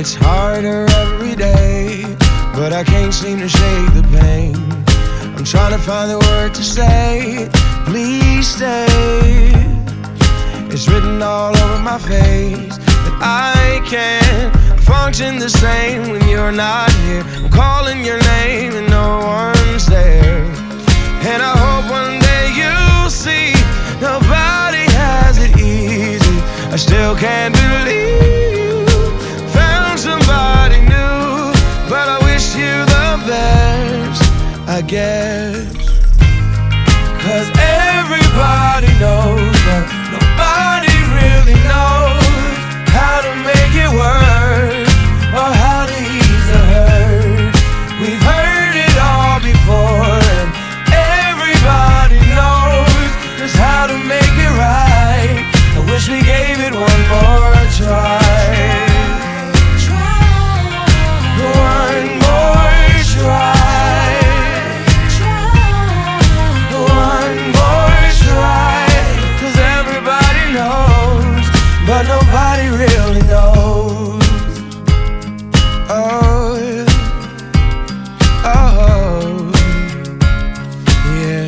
gets harder every day, but I can't seem to shake the pain. I'm trying to find the word to say, please stay. It's written all over my face that I can't function the same when you're not here. I'm calling your name and no one's there. And I hope one day you'll see nobody has it easy. I still can't believe you found somebody new, but I wish you the best, I guess. 'Cause everybody knows, but nobody really knows how to make it work or how to ease the hurt. We've heard it all before, and everybody knows just how to make it right. I wish we gave it one more try. One more try. One more try. 'Cause everybody knows, but nobody really knows. Oh, oh, yeah.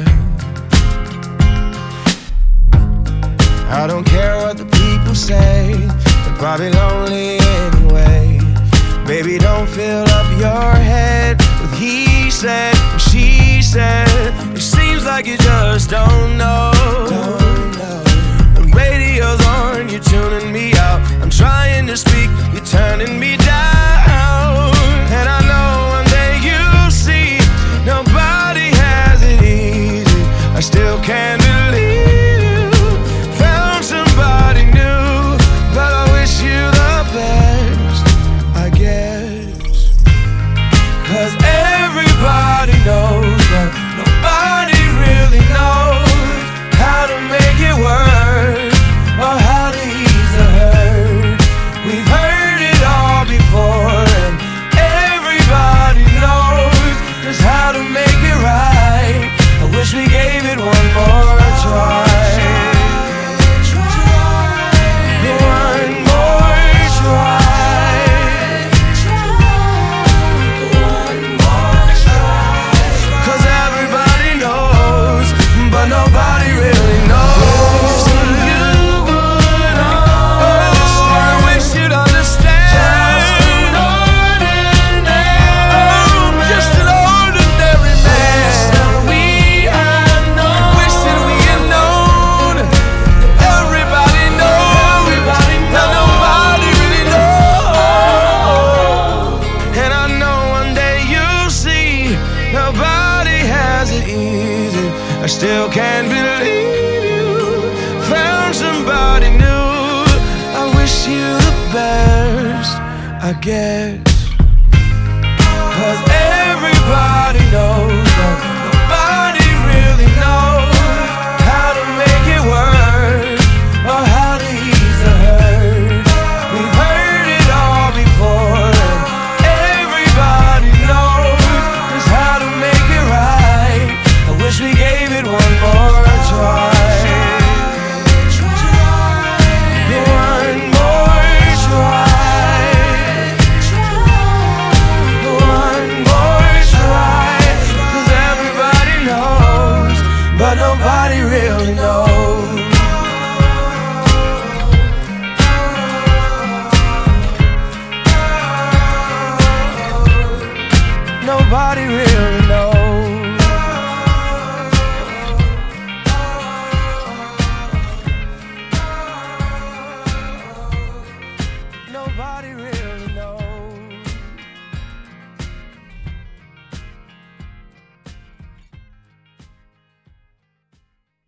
I don't care what the people say, they're probably lonely anyway. Baby, don't fill up your head with he said and she said. It seems like you just don't know. The radio's on, you're tuning me out. I'm trying to speak, you're turning me down. And I know one day you'll see nobody has it easy. I still can't believe you found somebody new, but I wish you the best, I guess. 'Cause everybody knows, but nobody really knows how to make it work or how to ease the hurt. We've heard it all before, and everybody knows just how to make it right. I wish we gave it one more try. One more try. One more try. 'Cause everybody knows, but nobody really knows. You would understand. I wish you'd understand. Just an ordinary man. We had known. Wish that we had known. Everybody knows, but nobody really knows. And I know one day you'll see nobody has it easy. I still can't believe you found somebody new. I wish you the best, I guess. 'Cause everybody knows, but nobody really knows how to make it work or how to ease the hurt. We've heard it all before, and everybody knows just how to make it right. I wish we gave it one more try. One more try. One more try. 'Cause everybody knows, but nobody really knows. Nobody really knows. Nobody really